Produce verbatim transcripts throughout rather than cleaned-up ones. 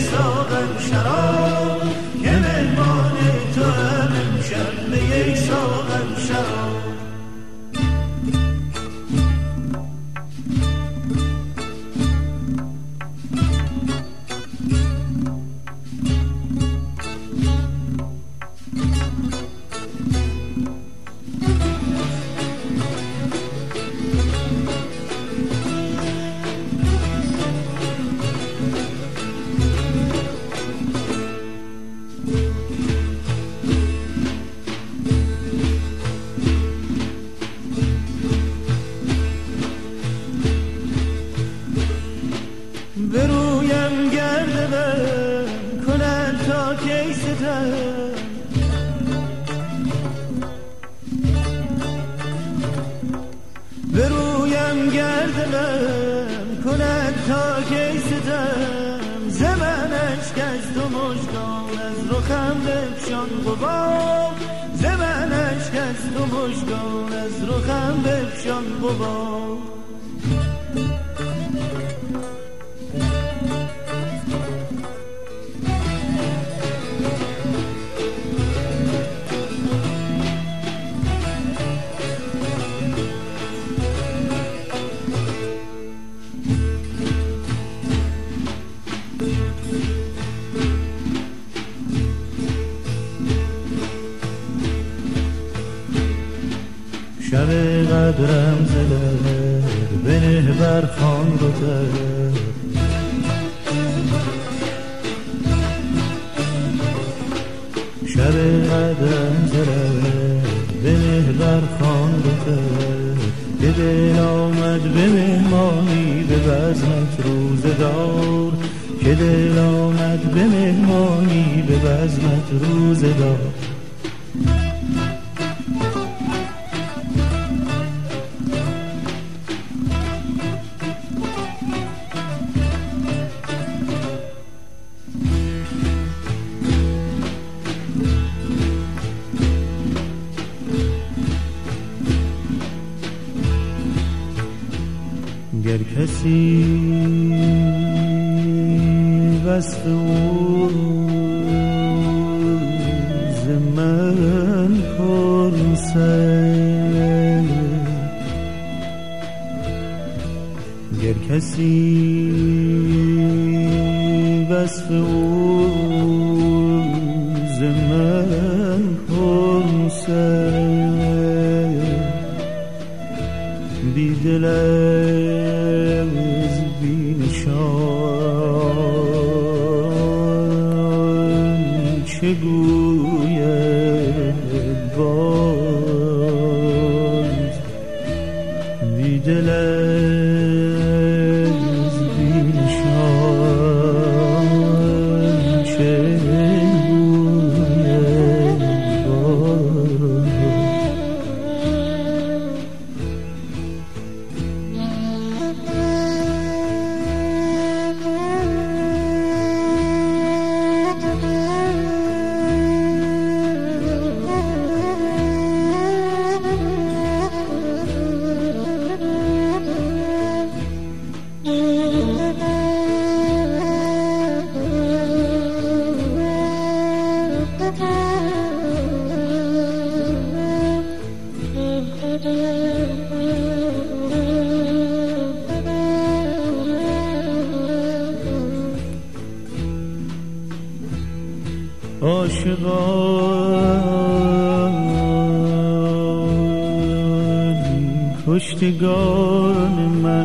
ساغر شراب که مهمان تو هم امشب به یک ساغر شراب. برویم گرد من کنن تا کی ستم، برویم گرد من کنن تا کی ستم، زمنش کز تو مژگان از رخم بفشان غبار، زمنش کز تو مژگان از رخم بفشان غبار. شب قدرم زده بنه بر خان بوده، شب قدرم زده بنه بر خان بوده، که دل آمد به مهمانی به بزمت روزگار، که دل آمد به مهمانی به بزمت روزگار. گر کسی وصف او ز من پرسد، گر کسی وصف او ز من پرسد، بی دل از بی نشان چه گوید باز، بی دل از بی نشان چه گوید باز. عاشقان کشتگان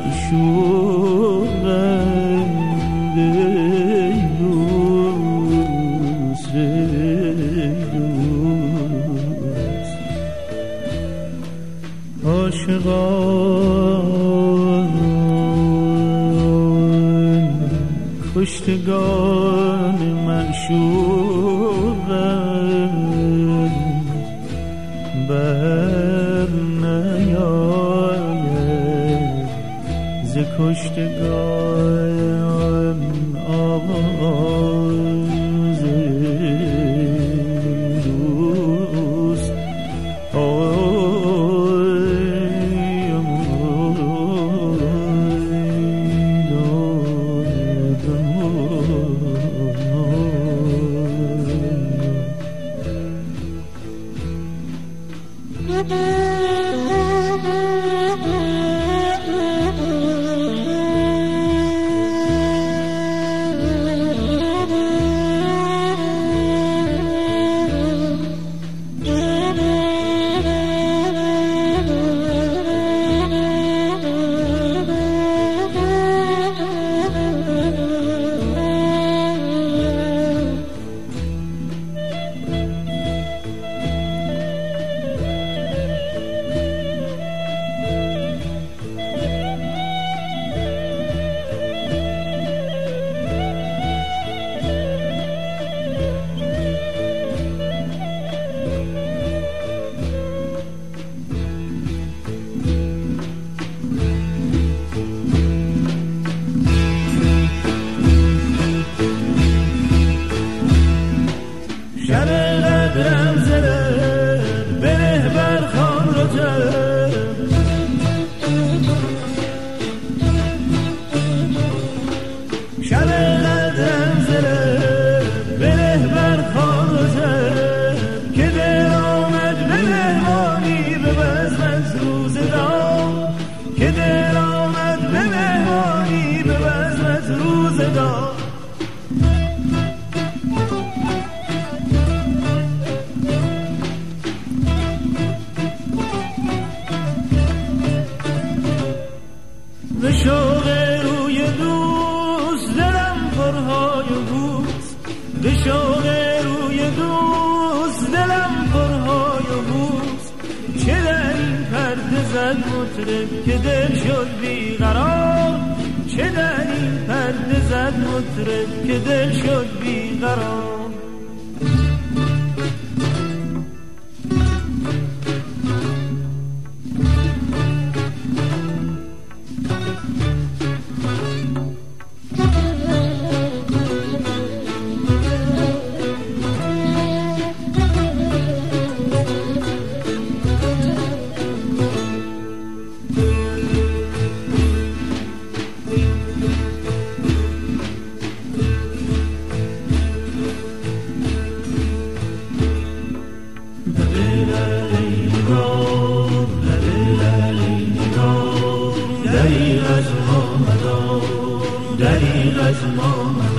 معشوقند، ای دوست ای دوست، عاشقان کشتگان معشوقند، بر نیاید ز کشتگان آواز دوست. آی شب قدرم زره بره بر خان رجب شب قدرم زره بره بر خان رجب که دل آمد به مهمانی به بزم از روزگار که دل آمد به مهمانی به بزم از روزگار به شوق روی دوست دلم پرهای بوست به شوق روی دوست دلم پرهای بوست چه در این پرده زد مطرب که دل شد بیقرار چه در این پرده زد مطرب که دل شد بیقرار دریغ از ما